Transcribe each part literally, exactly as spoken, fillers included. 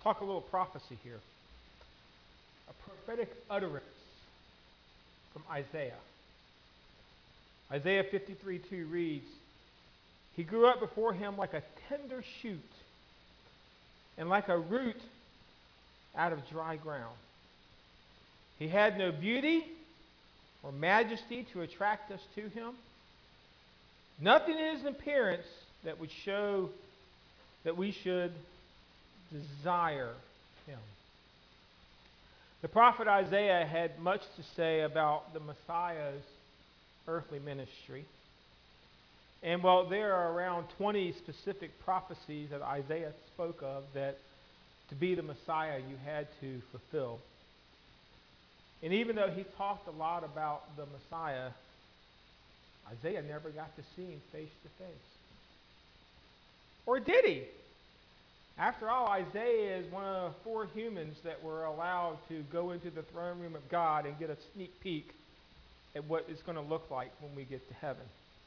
talk a little prophecy here. A prophetic utterance from Isaiah. Isaiah fifty-three two reads, "He grew up before him like a tender shoot, and like a root out of dry ground. He had no beauty or majesty to attract us to him. Nothing in his appearance that would show that we should desire him." The prophet Isaiah had much to say about the Messiah's earthly ministry. And while there are around twenty specific prophecies that Isaiah spoke of that to be the Messiah you had to fulfill. And even though he talked a lot about the Messiah, Isaiah never got to see him face to face. Or did he? After all, Isaiah is one of four humans that were allowed to go into the throne room of God and get a sneak peek at what it's going to look like when we get to heaven.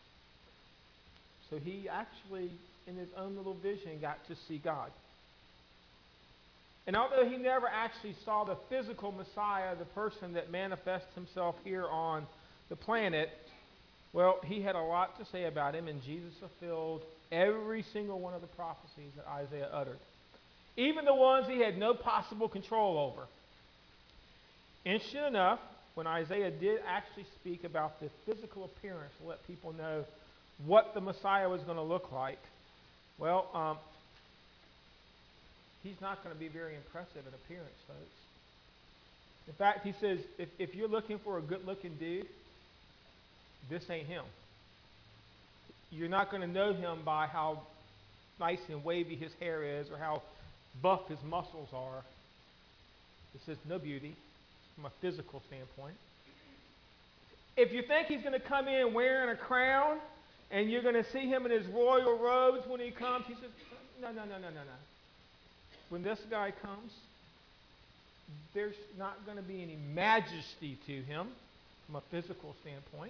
So he actually, in his own little vision, got to see God. And although he never actually saw the physical Messiah, the person that manifests himself here on the planet, well, he had a lot to say about him, and Jesus fulfilled every single one of the prophecies that Isaiah uttered, even the ones he had no possible control over. Interesting enough, when Isaiah did actually speak about the physical appearance to let people know what the Messiah was going to look like, well, um, he's not going to be very impressive in appearance, folks. In fact, he says, if, if you're looking for a good-looking dude, this ain't him. You're not going to know him by how nice and wavy his hair is or how buff his muscles are. It says no beauty from a physical standpoint. If you think he's going to come in wearing a crown and you're going to see him in his royal robes when he comes, he says, no, no, no, no, no, no. When this guy comes, there's not going to be any majesty to him from a physical standpoint.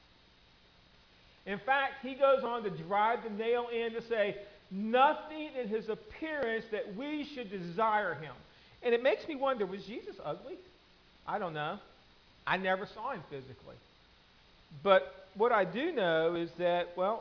In fact, he goes on to drive the nail in to say, nothing in his appearance that we should desire him. And it makes me wonder, was Jesus ugly? I don't know. I never saw him physically. But what I do know is that, well,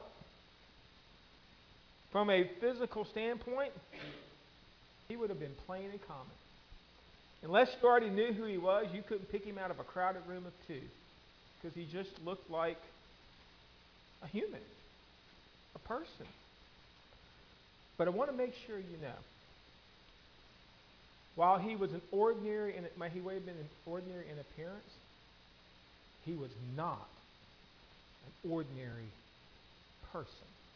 from a physical standpoint, he would have been plain and common. Unless you already knew who he was, you couldn't pick him out of a crowded room of two, because he just looked like a human, a person. But I want to make sure you know, while he was an ordinary, and he may have been an ordinary in appearance, he was not an ordinary person.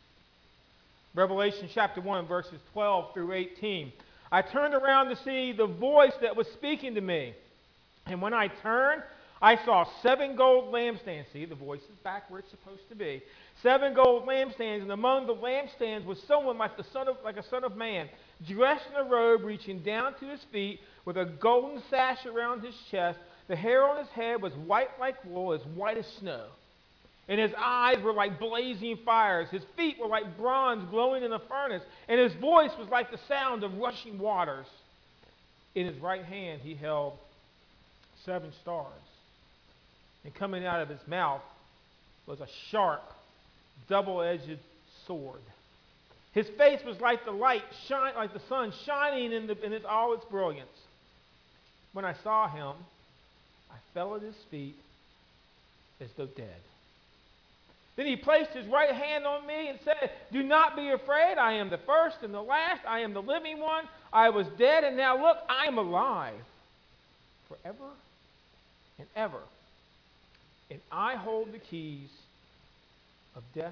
Revelation chapter one, verses twelve through eighteen. I turned around to see the voice that was speaking to me. And when I turned, I saw seven gold lampstands. See, the voice is back where it's supposed to be. Seven gold lampstands, and among the lampstands was someone like the son of, like a son of man, dressed in a robe reaching down to his feet, with a golden sash around his chest. The hair on his head was white like wool, as white as snow. And his eyes were like blazing fires. His feet were like bronze glowing in a furnace. And his voice was like the sound of rushing waters. In his right hand he held seven stars. And coming out of his mouth was a sharp, double-edged sword. His face was like the light, shine, like the sun, shining in, the, in its, all its brilliance. When I saw him, I fell at his feet as though dead. Then he placed his right hand on me and said, do not be afraid. I am the first and the last. I am the living one. I was dead, and now look, I am alive forever and ever. And I hold the keys of death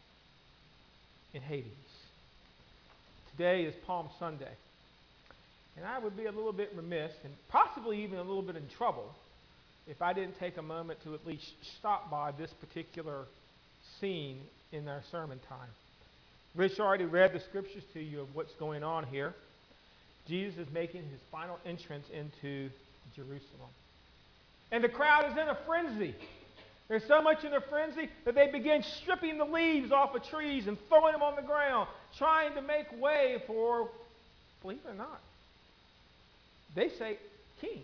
and Hades. Today is Palm Sunday. And I would be a little bit remiss and possibly even a little bit in trouble if I didn't take a moment to at least stop by this particular scene in our sermon time. Rich already read the scriptures to you of what's going on here. Jesus is making his final entrance into Jerusalem. And the crowd is in a frenzy. There's so much in a frenzy that they begin stripping the leaves off of trees and throwing them on the ground, trying to make way for, believe it or not, They say king.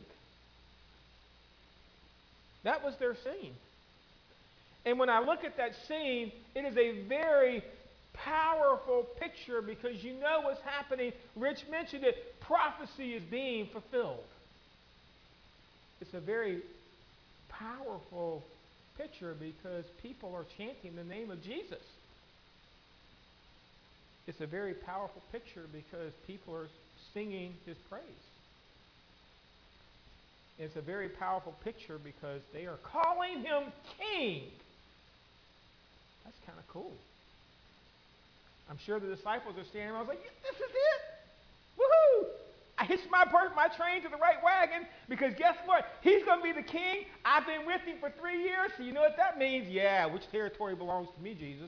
That was their scene. And when I look at that scene, it is a very powerful picture because you know what's happening. Rich mentioned it. Prophecy is being fulfilled. It's a very powerful picture because people are chanting the name of Jesus. It's a very powerful picture because people are singing his praise. It's a very powerful picture because they are calling him king. That's kind of cool. I'm sure the disciples are standing around. I was like, this is it. Woohoo! I hitched my, my train to the right wagon because guess what? He's going to be the king. I've been with him for three years. So you know what that means? Yeah, which territory belongs to me, Jesus?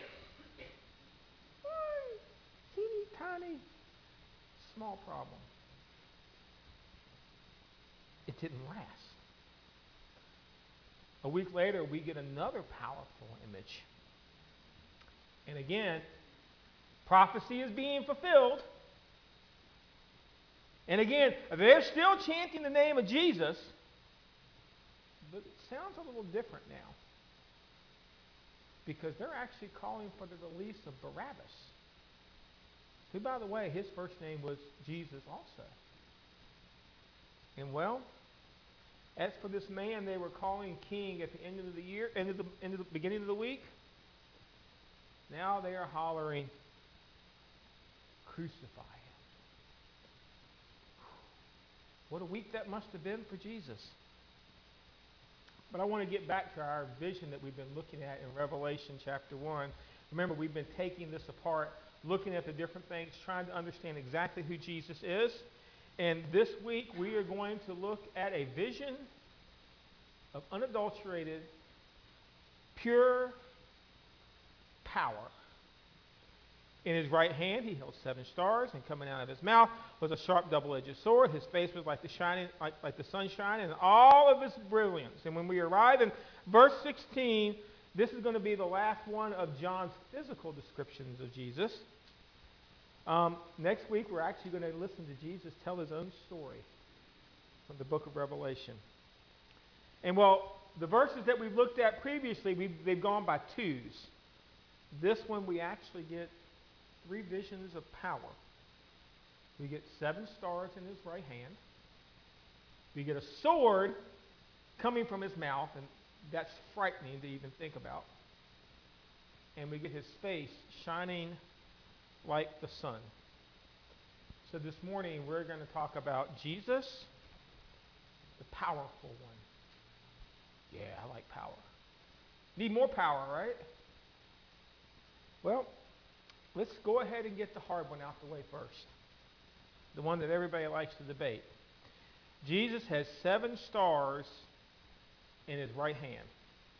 Teeny tiny, small problem. It didn't last. A week later, we get another powerful image. And again, prophecy is being fulfilled. And again, they're still chanting the name of Jesus, but it sounds a little different now. Because they're actually calling for the release of Barabbas. Who, by the way, his first name was Jesus also. And well, as for this man they were calling king at the end of the year, end of the, end of the beginning of the week, now they are hollering, crucify him. What a week that must have been for Jesus. But I want to get back to our vision that we've been looking at in Revelation chapter one. Remember, we've been taking this apart, looking at the different things, trying to understand exactly who Jesus is. And this week, we are going to look at a vision of unadulterated, pure power. In his right hand, he held seven stars, and coming out of his mouth was a sharp double-edged sword. His face was like the shining, like, like the sunshine, and all of his brilliance. And when we arrive in verse sixteen, this is going to be the last one of John's physical descriptions of Jesus. Um, next week, we're actually going to listen to Jesus tell his own story from the book of Revelation. And well, the verses that we've looked at previously, we've, they've gone by twos. This one, we actually get three visions of power. We get seven stars in his right hand. We get a sword coming from his mouth, and that's frightening to even think about. And we get his face shining like the sun. So this morning we're going to talk about Jesus, the powerful one. Yeah, I like power. Need more power, right? Well, let's go ahead and get the hard one out the way first. The one that everybody likes to debate. Jesus has seven stars in his right hand.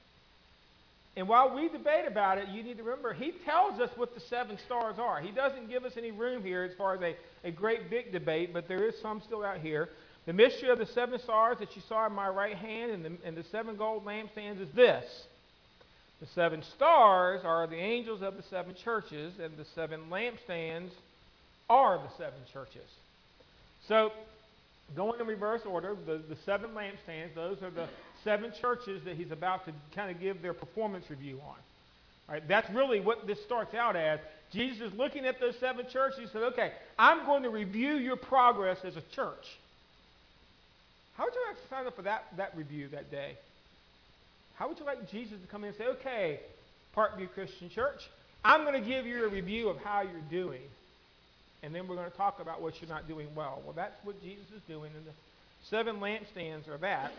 And while we debate about it, you need to remember, he tells us what the seven stars are. He doesn't give us any room here as far as a, a great big debate, but there is some still out here. The mystery of the seven stars that you saw in my right hand and the, and the seven gold lampstands is this. The seven stars are the angels of the seven churches, and the seven lampstands are the seven churches. So, going in reverse order, the, the seven lampstands, those are the seven churches that he's about to kind of give their performance review on. All right, that's really what this starts out as. Jesus is looking at those seven churches. He said, okay, I'm going to review your progress as a church. How would you like to sign up for that, that review that day? How would you like Jesus to come in and say, okay, Parkview Christian Church, I'm going to give you a review of how you're doing. And then we're going to talk about what you're not doing well. Well, that's what Jesus is doing, and the seven lampstands are that.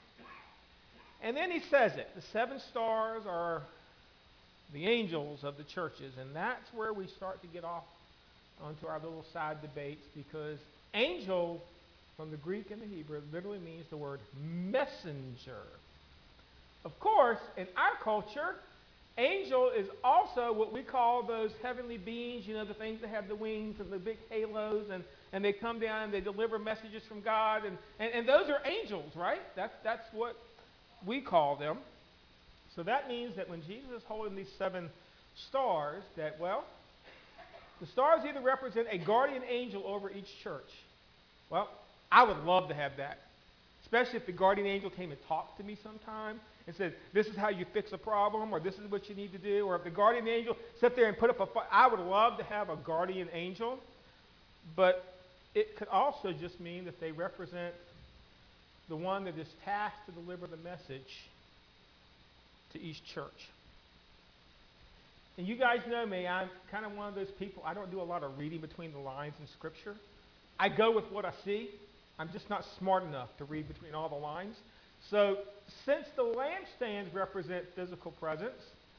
And then he says it. The seven stars are the angels of the churches, and that's where we start to get off onto our little side debates, because angel, from the Greek and the Hebrew, literally means the word messenger. Of course, in our culture, angel is also what we call those heavenly beings, you know, the things that have the wings and the big halos, and, and they come down and they deliver messages from God, and, and, and those are angels, right? That's, that's what we call them. So that means that when Jesus is holding these seven stars, that, well, the stars either represent a guardian angel over each church. Well, I would love to have that, especially if the guardian angel came and talked to me sometime and said, this is how you fix a problem, or this is what you need to do, or if the guardian angel sat there and put up a fight. I would love to have a guardian angel, but it could also just mean that they represent the one that is tasked to deliver the message to each church. And you guys know me, I'm kind of one of those people, I don't do a lot of reading between the lines in Scripture. I go with what I see. I'm just not smart enough to read between all the lines. So since the lampstands represent physical presence,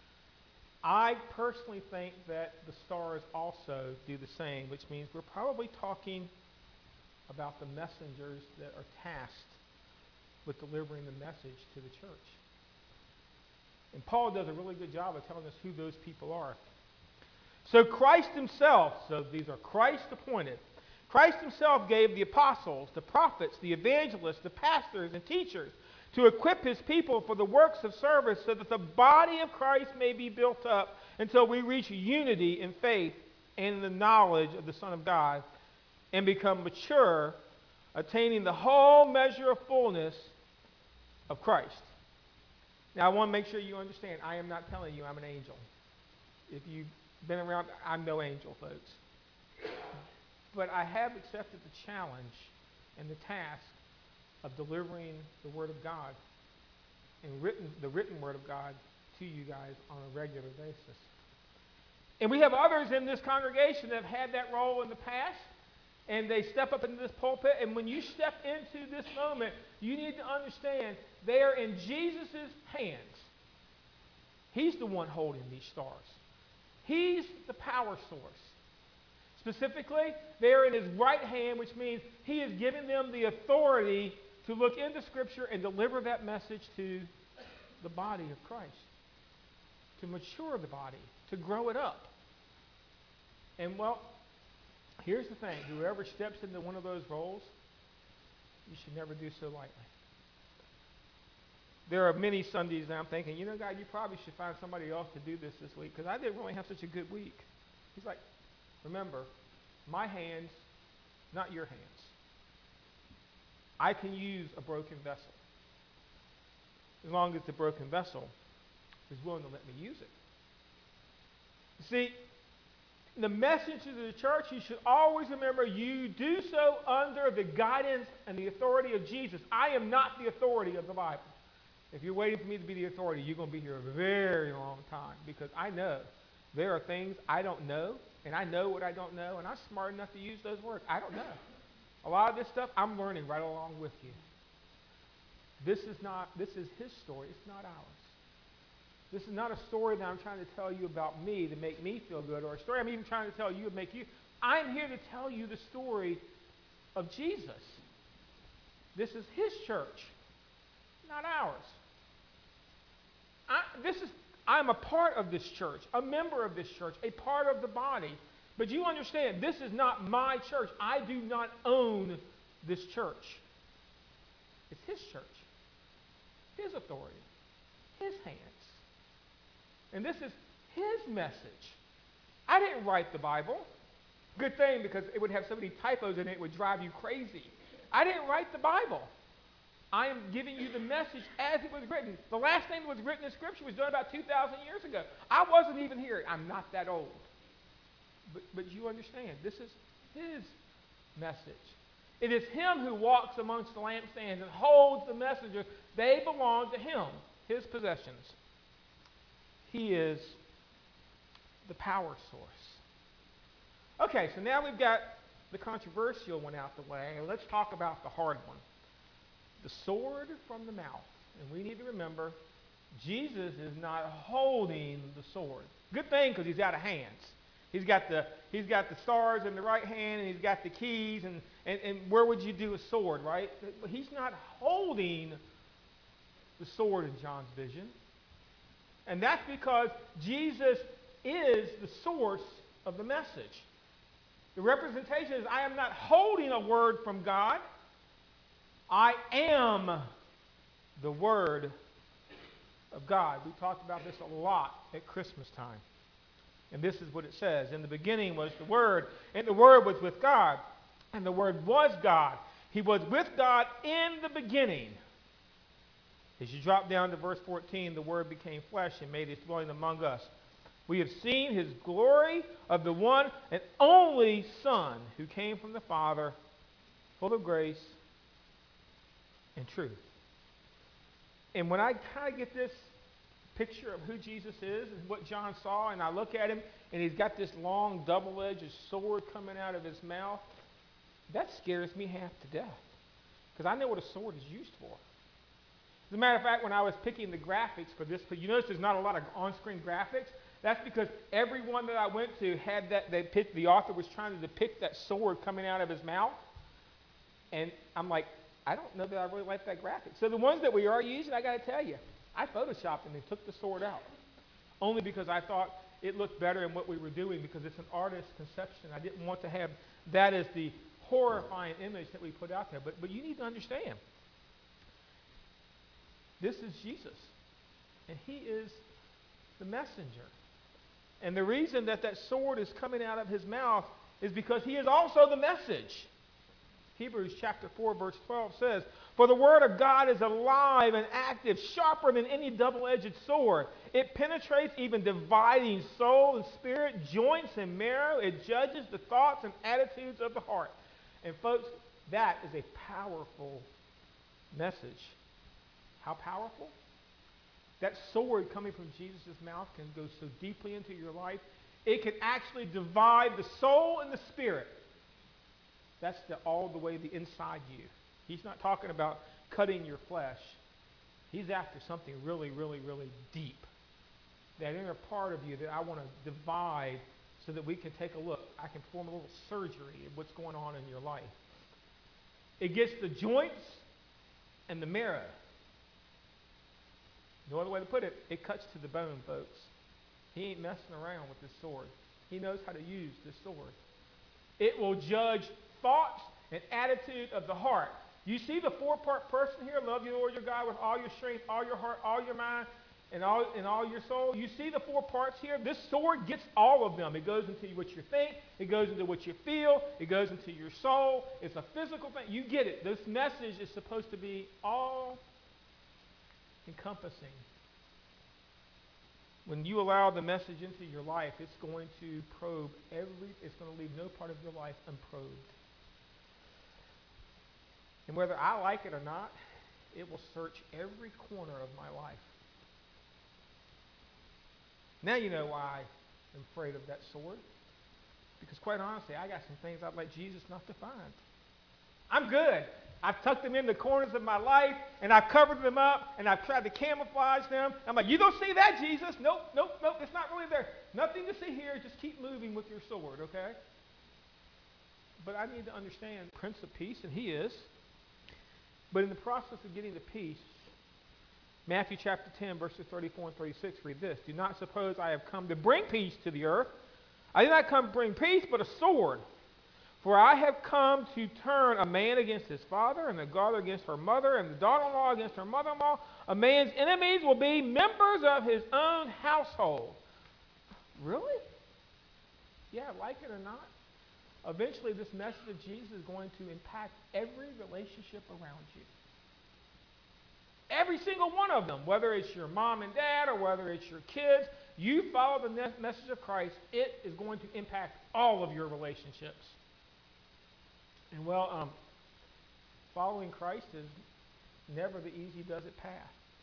I personally think that the stars also do the same, which means we're probably talking about the messengers that are tasked with delivering the message to the church. And Paul does a really good job of telling us who those people are. So Christ himself, so these are Christ appointed. Christ himself gave the apostles, the prophets, the evangelists, the pastors, and teachers to equip his people for the works of service so that the body of Christ may be built up until we reach unity in faith and in the knowledge of the Son of God and become mature, attaining the whole measure of fullness of Christ. Now, I want to make sure you understand, I am not telling you I'm an angel. If you've been around, I'm no angel, folks. But I have accepted the challenge and the task of delivering the Word of God and written, the written Word of God to you guys on a regular basis. And we have others in this congregation that have had that role in the past, and they step up into this pulpit, and when you step into this moment, you need to understand they are in Jesus' hands. He's the one holding these stars. He's the power source. Specifically, they are in his right hand, which means he has given them the authority to look into Scripture and deliver that message to the body of Christ, to mature the body, to grow it up. And well, here's the thing. Whoever steps into one of those roles, you should never do so lightly. There are many Sundays that I'm thinking, you know, God, you probably should find somebody else to do this this week because I didn't really have such a good week. He's like, remember, my hands, not your hands. I can use a broken vessel as long as the broken vessel is willing to let me use it. You see, the message to the church, you should always remember you do so under the guidance and the authority of Jesus. I am not the authority of the Bible. If you're waiting for me to be the authority, you're going to be here a very long time because I know there are things I don't know, and I know what I don't know, and I'm smart enough to use those words. I don't know. A lot of this stuff I'm learning right along with you. This is not, this is his story. It's not ours. This is not a story that I'm trying to tell you about me to make me feel good, or a story I'm even trying to tell you to make you. I'm here to tell you the story of Jesus. This is his church, not ours. I, this is, I'm a part of this church, a member of this church, a part of the body. But you understand, this is not my church. I do not own this church. It's his church, his authority, his hands. And this is his message. I didn't write the Bible. Good thing, because it would have so many typos in it, it would drive you crazy. I didn't write the Bible. I am giving you the message as it was written. The last thing that was written in Scripture was done about two thousand years ago. I wasn't even here. I'm not that old. But, but you understand, this is his message. It is him who walks amongst the lampstands and holds the messengers. They belong to him, his possessions. He is the power source. Okay, so now we've got the controversial one out the way. Let's talk about the hard one. The sword from the mouth. And we need to remember, Jesus is not holding the sword. Good thing, because he's out of hands. He's got the he's got the stars in the right hand, and he's got the keys, and, and, and where would you do a sword, right? But he's not holding the sword in John's vision. And that's because Jesus is the source of the message. The representation is, I am not holding a word from God. I am the Word of God. We talked about this a lot at Christmas time. And this is what it says. In the beginning was the Word, and the Word was with God, and the Word was God. He was with God in the beginning. As you drop down to verse fourteen, the Word became flesh and made his dwelling among us. We have seen his glory of the one and only Son who came from the Father, full of grace and truth. And when I kind of get this picture of who Jesus is and what John saw, and I look at him, and he's got this long double-edged sword coming out of his mouth, that scares me half to death. Because I know what a sword is used for. As a matter of fact, when I was picking the graphics for this, you notice there's not a lot of on-screen graphics. That's because every one that I went to had that, they picked, the author was trying to depict that sword coming out of his mouth. And I'm like, I don't know that I really like that graphic. So the ones that we are using, I got to tell you, I photoshopped them and took the sword out. Only because I thought it looked better in what we were doing, because it's an artist's conception. I didn't want to have that as the horrifying image that we put out there. But, but you need to understand, this is Jesus, and he is the messenger. And the reason that that sword is coming out of his mouth is because he is also the message. Hebrews chapter four, verse twelve says, "For the word of God is alive and active, sharper than any double-edged sword. It penetrates even dividing soul and spirit, joints and marrow. It judges the thoughts and attitudes of the heart." And folks, that is a powerful message. How powerful? That sword coming from Jesus' mouth can go so deeply into your life, it can actually divide the soul and the spirit. That's the, all the way the inside you. He's not talking about cutting your flesh. He's after something really, really, really deep. That inner part of you that I want to divide so that we can take a look. I can form a little surgery of what's going on in your life. It gets the joints and the marrow. No other way to put it, it cuts to the bone, folks. He ain't messing around with this sword. He knows how to use this sword. It will judge thoughts and attitude of the heart. You see the four-part person here, love your Lord your God with all your strength, all your heart, all your mind, and all, and all your soul. You see the four parts here? This sword gets all of them. It goes into what you think. It goes into what you feel. It goes into your soul. It's a physical thing. You get it. This message is supposed to be all encompassing. When you allow the message into your life, it's going to probe every, it's going to leave no part of your life unprobed. And whether I like it or not, it will search every corner of my life. Now you know why I'm afraid of that sword. Because quite honestly, I got some things I'd like Jesus not to find. I'm good. I've tucked them in the corners of my life, and I've covered them up, and I've tried to camouflage them. I'm like, you don't see that, Jesus. Nope, nope, nope. It's not really there. Nothing to see here. Just keep moving with your sword, okay? But I need to understand Prince of Peace, and he is. But in the process of getting to peace, Matthew chapter ten, verses thirty-four and thirty-six read this: "Do not suppose I have come to bring peace to the earth. I did not come to bring peace, but a sword. For I have come to turn a man against his father, and the daughter against her mother, and the daughter-in-law against her mother-in-law. A man's enemies will be members of his own household." Really? Yeah, like it or not. Eventually, this message of Jesus is going to impact every relationship around you. Every single one of them, whether it's your mom and dad or whether it's your kids, you follow the ne- message of Christ, it is going to impact all of your relationships. And well, um, following Christ is never the easy does it path.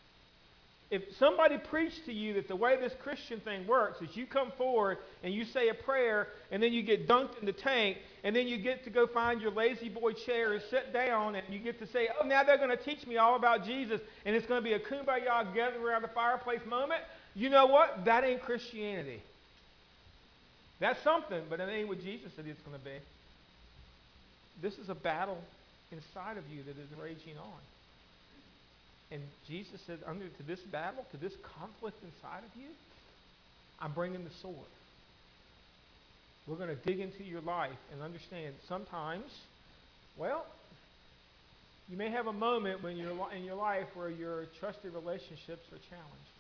If somebody preached to you that the way this Christian thing works is you come forward and you say a prayer and then you get dunked in the tank and then you get to go find your lazy boy chair and sit down and you get to say, oh, now they're going to teach me all about Jesus and it's going to be a kumbaya gathered around the fireplace moment, you know what? That ain't Christianity. That's something, but it ain't what Jesus said it's going to be. This is a battle inside of you that is raging on. And Jesus said, under to this battle, to this conflict inside of you, I'm bringing the sword. We're going to dig into your life and understand sometimes, well, you may have a moment when you're in your life where your trusted relationships are challenged.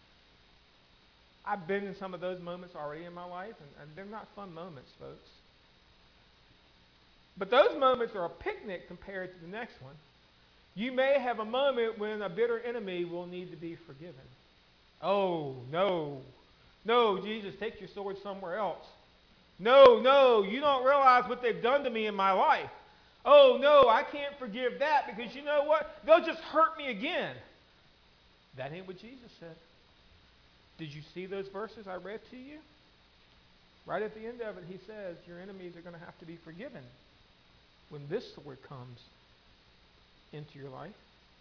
I've been in some of those moments already in my life, and, and they're not fun moments, folks. But those moments are a picnic compared to the next one. You may have a moment when a bitter enemy will need to be forgiven. Oh, no. No, Jesus, take your sword somewhere else. No, no, you don't realize what they've done to me in my life. Oh, no, I can't forgive that because you know what? They'll just hurt me again. That ain't what Jesus said. Did you see those verses I read to you? Right at the end of it, he says, your enemies are going to have to be forgiven when this sword comes into your life.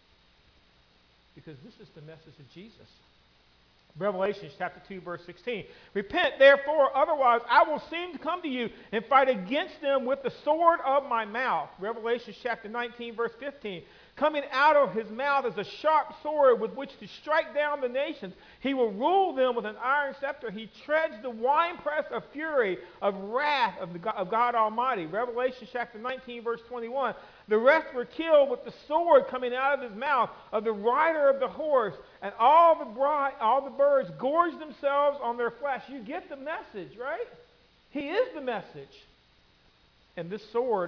Because this is the message of Jesus. Revelation chapter two, verse sixteen. Repent, therefore, otherwise I will seem to come to you and fight against them with the sword of my mouth. Revelation chapter nineteen, verse fifteen. Coming out of his mouth is a sharp sword with which to strike down the nations. He will rule them with an iron scepter. He treads the winepress of fury, of wrath of, the God, of God Almighty. Revelation chapter nineteen, verse twenty-one. The rest were killed with the sword coming out of his mouth, of the rider of the horse, and all the bride, all the birds gorged themselves on their flesh. You get the message, right? He is the message. And this sword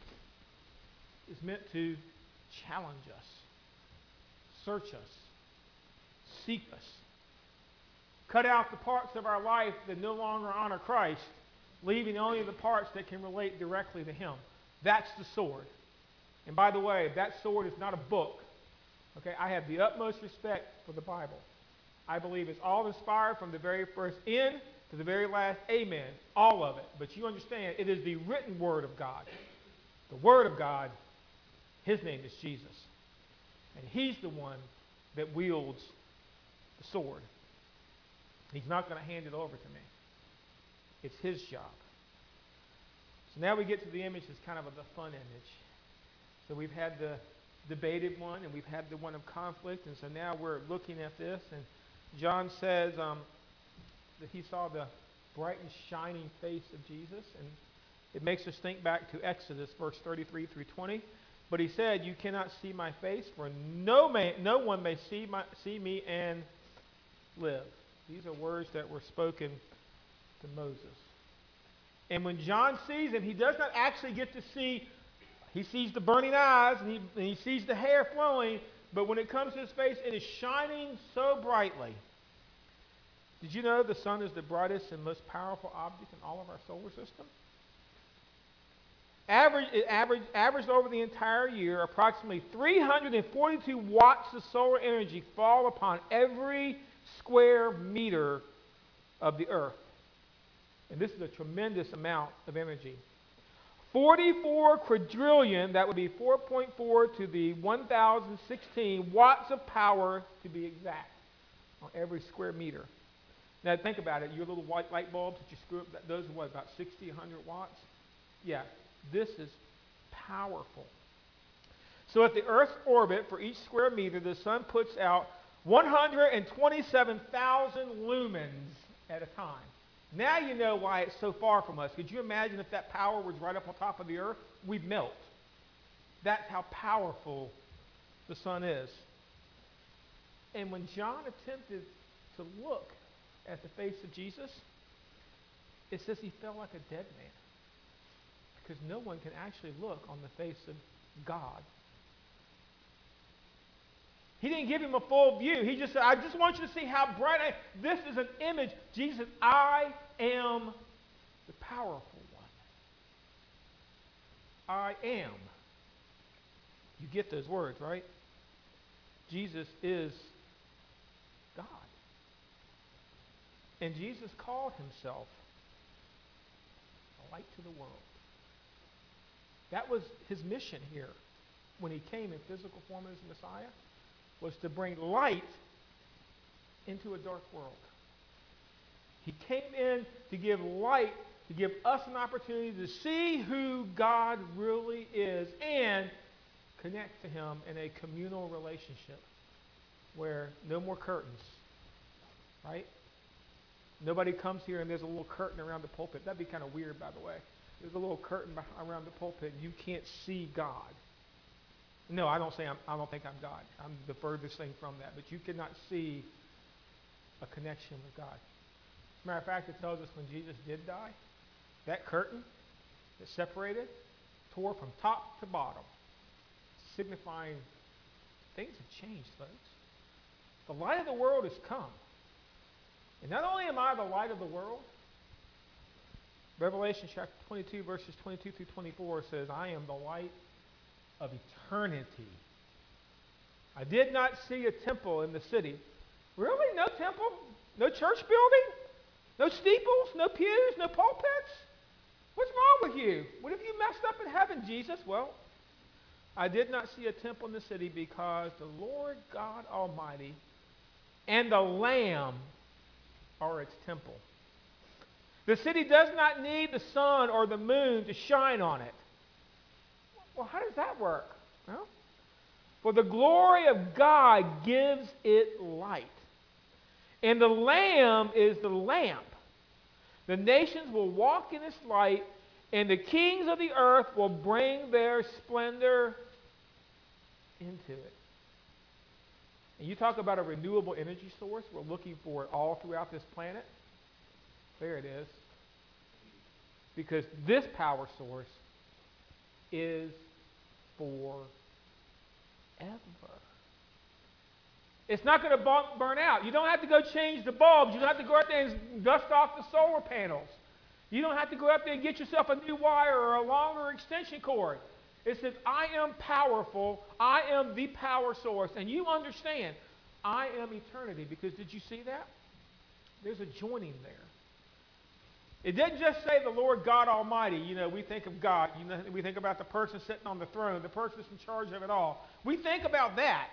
is meant to challenge us, search us, seek us, cut out the parts of our life that no longer honor Christ, leaving only the parts that can relate directly to him. That's the sword. And by the way, that sword is not a book. Okay, I have the utmost respect for the Bible. I believe it's all inspired from the very first in to the very last amen, all of it. But you understand, it is the written word of God. The word of God, his name is Jesus. And he's the one that wields the sword. He's not going to hand it over to me. It's his job. So now we get to the image that's kind of a, the fun image. So we've had the debated one, and we've had the one of conflict, and so now we're looking at this, and John says um, that he saw the bright and shining face of Jesus, and it makes us think back to Exodus, verse thirty-three through twenty. But he said, you cannot see my face, for no man, no one may see, my, see me and live. These are words that were spoken to Moses. And when John sees him, he does not actually get to see. He sees the burning eyes, and he, and he sees the hair flowing, but when it comes to his face, it is shining so brightly. Did you know the sun is the brightest and most powerful object in all of our solar system? Average, it average, averaged over the entire year, approximately three hundred forty-two watts of solar energy fall upon every square meter of the earth. And this is a tremendous amount of energy. forty-four quadrillion, that would be four point four to the one thousand sixteen watts of power to be exact on every square meter. Now think about it, your little white light bulbs that you screw up, those are what, about sixty, one hundred watts? Yeah, this is powerful. So at the Earth's orbit, for each square meter, the sun puts out one hundred twenty-seven thousand lumens at a time. Now you know why it's so far from us. Could you imagine if that power was right up on top of the earth? We'd melt. That's how powerful the sun is. And when John attempted to look at the face of Jesus, it says he felt like a dead man. Because no one can actually look on the face of God. He didn't give him a full view. He just said, I just want you to see how bright I am. This is an image. Jesus said, I am the powerful one. I am. You get those words, right? Jesus is God. And Jesus called himself a light to the world. That was his mission here when he came in physical form as Messiah, was to bring light into a dark world. He came in to give light, to give us an opportunity to see who God really is and connect to him in a communal relationship where no more curtains, right? Nobody comes here and there's a little curtain around the pulpit. That'd be kind of weird, by the way. There's a little curtain around the pulpit and you can't see God. No, I don't say I'm, I don't think I'm God. I'm the furthest thing from that. But you cannot see a connection with God. As a matter of fact, it tells us when Jesus did die, that curtain that separated tore from top to bottom, signifying things have changed, folks. The light of the world has come. And not only am I the light of the world, Revelation chapter twenty-two, verses twenty-two through twenty-four says, I am the light of eternity. I did not see a temple in the city. Really? No temple? No church building? No steeples? No pews? No pulpits? What's wrong with you? What have you messed up in heaven, Jesus? Well, I did not see a temple in the city because the Lord God Almighty and the Lamb are its temple. The city does not need the sun or the moon to shine on it. Well, how does that work? Well, for the glory of God gives it light. And the Lamb is the lamp. The nations will walk in its light, and the kings of the earth will bring their splendor into it. And you talk about a renewable energy source. We're looking for it all throughout this planet. There it is. Because this power source is forever. It's not going to burn out. You don't have to go change the bulbs. You don't have to go out there and dust off the solar panels. You don't have to go out there and get yourself a new wire or a longer extension cord. It says, I am powerful. I am the power source. And you understand, I am eternity. Because did you see that? There's a joining there. It didn't just say the Lord God Almighty. You know, we think of God. You know, we think about the person sitting on the throne, the person that's in charge of it all. We think about that.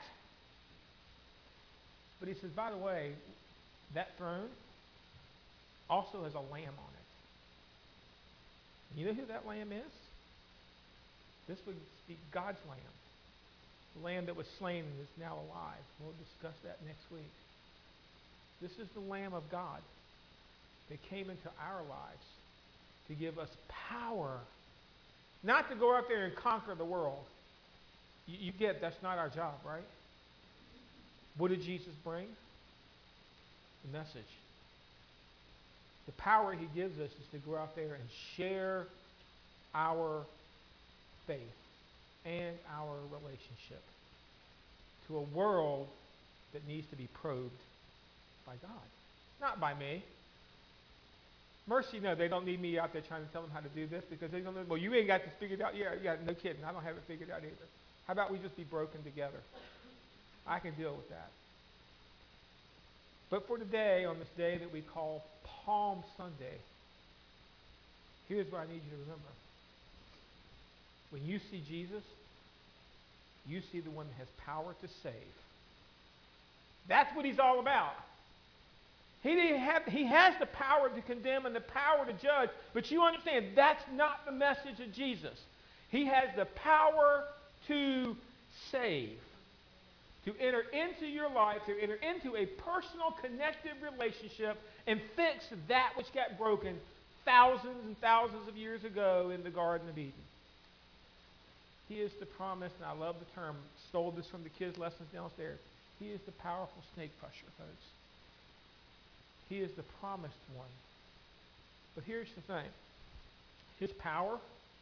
But he says, by the way, that throne also has a lamb on it. You know who that lamb is? This would be God's lamb. The lamb that was slain and is now alive. We'll discuss that next week. This is the Lamb of God that came into our lives to give us power. Not to go out there and conquer the world. You, you get that's not our job, right? What did Jesus bring? The message. The power he gives us is to go out there and share our faith and our relationship to a world that needs to be probed by God, not by me. Mercy, no, they don't need me out there trying to tell them how to do this because they don't know, well, you ain't got this figured out. Yeah, yeah, no kidding. I don't have it figured out either. How about we just be broken together? I can deal with that. But for today, on this day that we call Palm Sunday, here's what I need you to remember. When you see Jesus, you see the one that has power to save. That's what he's all about. He, didn't have, he has the power to condemn and the power to judge, but you understand that's not the message of Jesus. He has the power to save, to enter into your life, to enter into a personal connected relationship and fix that which got broken thousands and thousands of years ago in the Garden of Eden. He is the promise, and I love the term, stole this from the kids' lessons downstairs. He is the powerful snake crusher, folks. He is the promised one. But here's the thing. His power,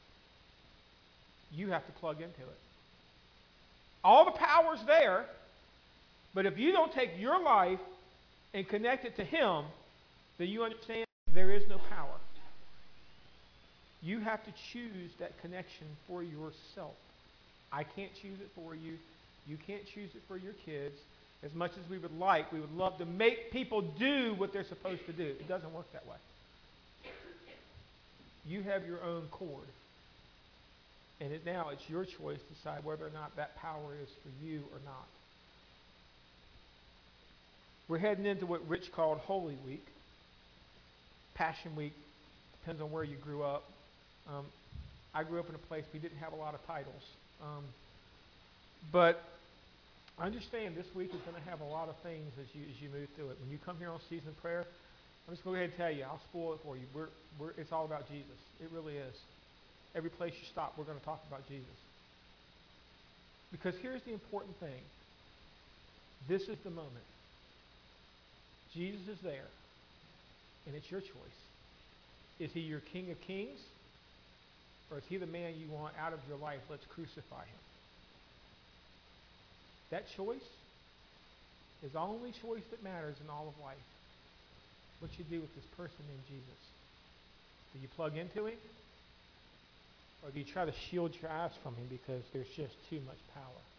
you have to plug into it. All the power's there, but if you don't take your life and connect it to him, then you understand there is no power. You have to choose that connection for yourself. I can't choose it for you. You can't choose it for your kids. As much as we would like, we would love to make people do what they're supposed to do. It doesn't work that way. You have your own cord. And it, now it's your choice to decide whether or not that power is for you or not. We're heading into what Rich called Holy Week. Passion Week. Depends on where you grew up. Um, I grew up in a place we didn't have a lot of titles. Um, but understand this week is going to have a lot of things as you as you move through it. When you come here on Season Prayer, I'm just going to go ahead and tell you, I'll spoil it for you. We're, we're, it's all about Jesus. It really is. Every place you stop, we're going to talk about Jesus. Because here's the important thing. This is the moment. Jesus is there, and it's your choice. Is he your King of Kings, Or is he the man you want out of your life? Let's crucify him. That choice is the only choice that matters in all of life. What you do with this person named Jesus. Do you plug into him? Or do you try to shield your eyes from him because there's just too much power?